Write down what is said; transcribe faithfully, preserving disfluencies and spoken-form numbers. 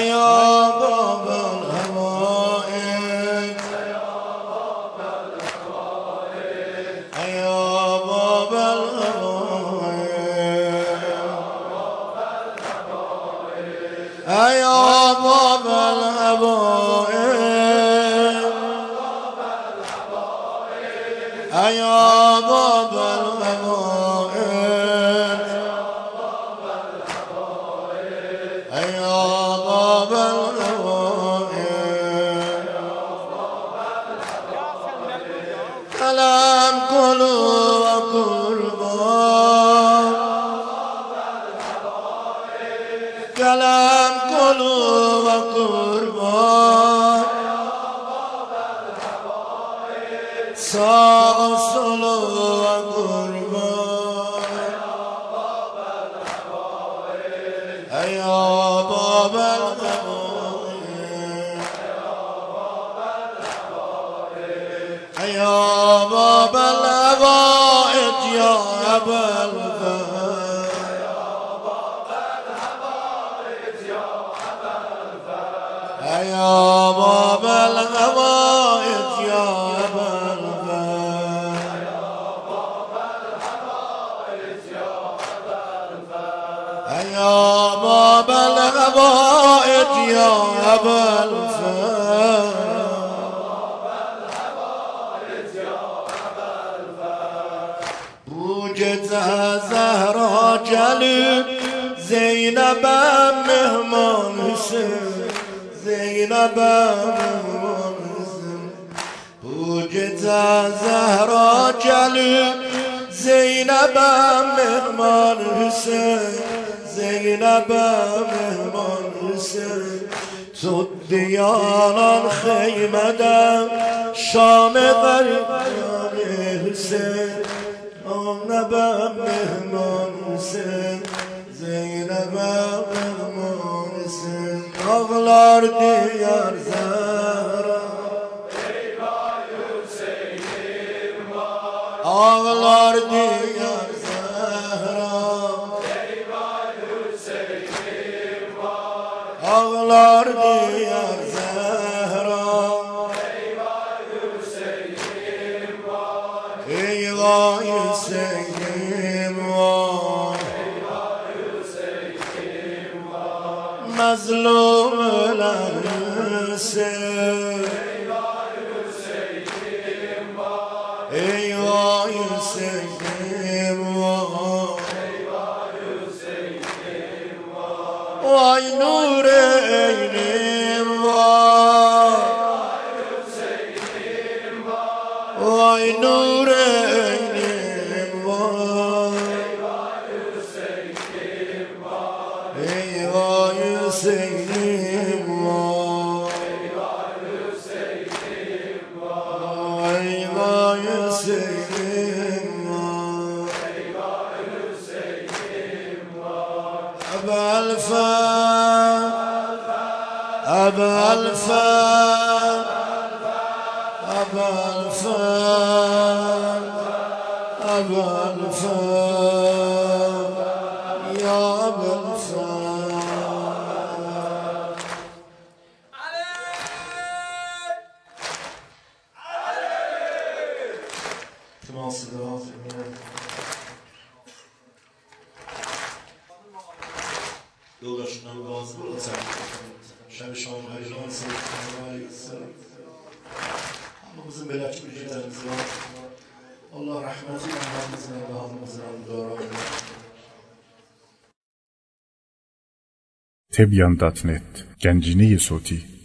أيا باب الهوائج أيا باب الهوائج أيا باب الهوائج أيا باب الهوائج أيا باب الهوائج كلام قلوب قربان كلام قلوب قربان ساق الصلوب قربان أيا باب الهوائج أيا باب الهوائج يا أبا الفضل أيا باب الهوائج يا أبا الفضل أيا باب الهوائج يا أبا الفضل بوجتها زهرا جلب زينب مهمان حسين زينب مهمان حسين بوجتها زهرا جلب زينب مهمان حسين زينب مهمان حسين تو دیانان خیمه دم شام غریبان حسین زینب مهمان حسین زینب مهمان حسین ağlar diyar Zehra eyvah Hüseyin'im var ağlar diyar Zehra eyvah Hüseyin'im var ağlar diyar Zehra eyvah Hüseyin'im var eyvah Hüseyin'im var mazlum ölensin eyvah Hüseyin'im var eyvah Hüseyin'im var eyvah Hüseyin'im var vay nur eynim var eyvah Hüseyin'im var vay nur eynim var eyvah Hüseyin'im var eyvah Hüseyin'im var eyvah Hüseyin'im var eyvah Hüseyin'im var eyvah Hüseyin'im var Ebel Fem Ebel Fem Ebel Fem Ebel Fem Ya Ebel Fem yoldaşından bazı olacak. Şebi şahın harican seyyidina Allah'ımızın belaki ücretlerimizi var. Allah rahmetiyle Allah'ımızın Allah'ımızın Allah'ımızın tebyan nokta net Gencini Soти